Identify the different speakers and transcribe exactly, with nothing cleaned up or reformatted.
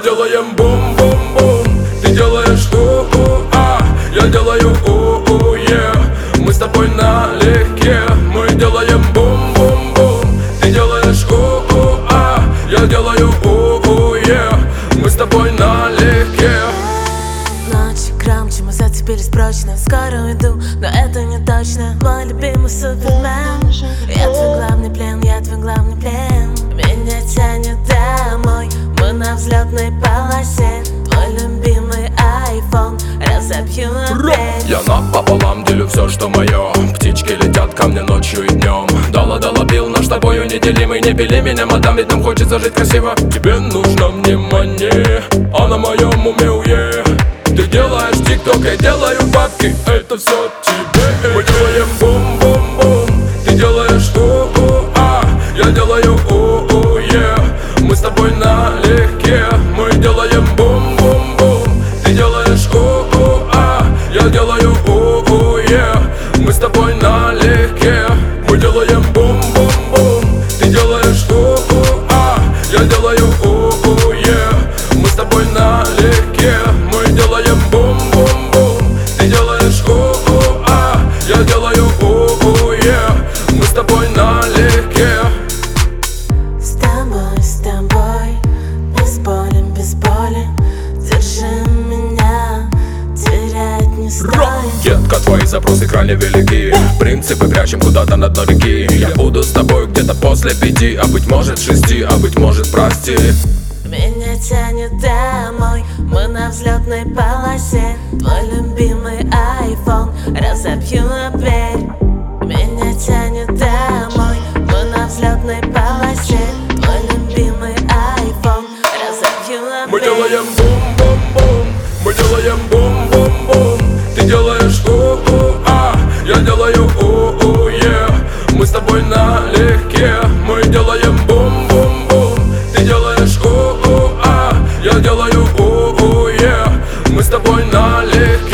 Speaker 1: делаем бум-бум-бум, ты делаешь у-у-а, я делаю у-у-е. Мы с тобой налегке. Мы делаем бум-бум-бум, ты делаешь у-у-а, я делаю у-у-е. Мы с тобой налегке.
Speaker 2: Ночь громче, мы зацепились прочно. Скоро уйду, но это не точно. Мой любимый супермен. Я твой главный плен, я твой главный плен. Меня тянет домой, мы на взлетной полосе. Твой любимый айфон разобью опять.
Speaker 1: Я напополам делю все, что мое. Птички летят ко мне ночью и днем. Дала-дала бил, наш с тобою неделимый. Не бели меня, мадам, ведь нам хочется жить красиво. Тебе нужно внимание, а на моем уме уе. Ты делаешь тик-ток, я делаю бабки. Это все тебе. Мы делаем бум-бум-бум, ты делаешь у-у-а, я делаю у-у-е. Мы с тобой налегке. Мы делаем бум-бум-бум, ты делаешь у-у-а, я делаю у-у-е. Мы с тобой налегке. Мы делаем бум-бум-бум, ты делаешь у-у-а, я делаю у-у-е. Мы с тобой налегке. Мы делаем бум-бум-бум, ты делаешь у-у-а, я делаю у-у-е. Мы с тобой налегке.
Speaker 2: С тобой, с тобой, без боли, без боли. Держи меня, терять не стоит.
Speaker 1: Детка, твои запросы крайне велики. Принципы прячем куда-то на дно реки. Я буду с тобой где-то после пяти, а быть может шести, а быть может прости.
Speaker 2: Меня тянет домой, мы на взлетной полосе. Твой любимый айфон разобью опять. Меня тянет домой, мы на взлетной полосе. Твой любимый айфон разобью опять.
Speaker 1: Мы делаем бум-бум-бум, мы делаем бум-бум-бум. Ты делаешь у-у-а, я делаю у-у-е. Мы с тобой налегке. Мы делаем бум-бум-бум, ты делаешь у-у-а, я делаю у-у-е. Мы с тобой налегке.